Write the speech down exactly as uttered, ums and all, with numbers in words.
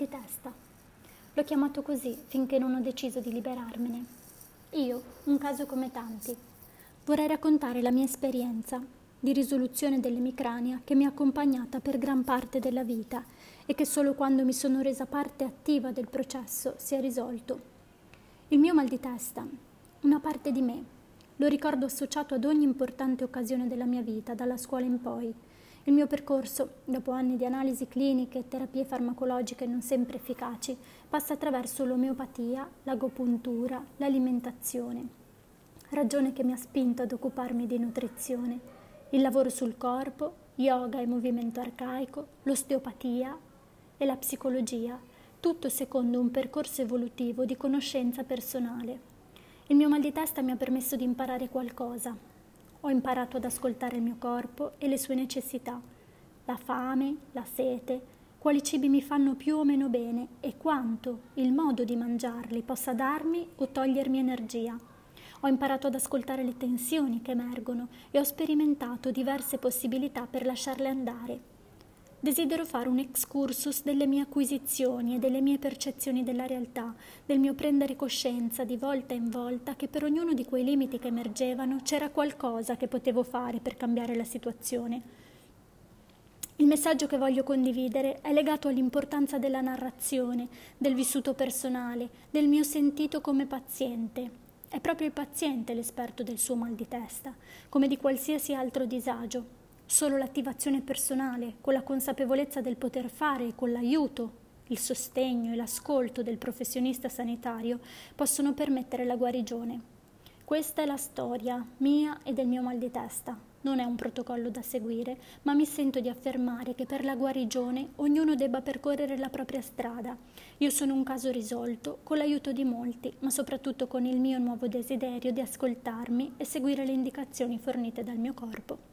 di testa. L'ho chiamato così finché non ho deciso di liberarmene. Io, un caso come tanti. Vorrei raccontare la mia esperienza di risoluzione dell'emicrania che mi ha accompagnata per gran parte della vita e che solo quando mi sono resa parte attiva del processo si è risolto. Il mio mal di testa, una parte di me, lo ricordo associato ad ogni importante occasione della mia vita, dalla scuola in poi. Il mio percorso, dopo anni di analisi cliniche e terapie farmacologiche non sempre efficaci, passa attraverso l'omeopatia, l'agopuntura, l'alimentazione, ragione che mi ha spinto ad occuparmi di nutrizione, il lavoro sul corpo, yoga e movimento arcaico, l'osteopatia e la psicologia, tutto secondo un percorso evolutivo di conoscenza personale. Il mio mal di testa mi ha permesso di imparare qualcosa. Ho imparato ad ascoltare il mio corpo e le sue necessità, la fame, la sete, quali cibi mi fanno più o meno bene e quanto il modo di mangiarli possa darmi o togliermi energia. Ho imparato ad ascoltare le tensioni che emergono e ho sperimentato diverse possibilità per lasciarle andare. Desidero fare un excursus delle mie acquisizioni e delle mie percezioni della realtà, del mio prendere coscienza di volta in volta che per ognuno di quei limiti che emergevano c'era qualcosa che potevo fare per cambiare la situazione. Il messaggio che voglio condividere è legato all'importanza della narrazione, del vissuto personale, del mio sentito come paziente. È proprio il paziente l'esperto del suo mal di testa, come di qualsiasi altro disagio. Solo l'attivazione personale, con la consapevolezza del poter fare e con l'aiuto, il sostegno e l'ascolto del professionista sanitario possono permettere la guarigione. Questa è la storia mia e del mio mal di testa. Non è un protocollo da seguire, ma mi sento di affermare che per la guarigione ognuno debba percorrere la propria strada. Io sono un caso risolto, con l'aiuto di molti, ma soprattutto con il mio nuovo desiderio di ascoltarmi e seguire le indicazioni fornite dal mio corpo.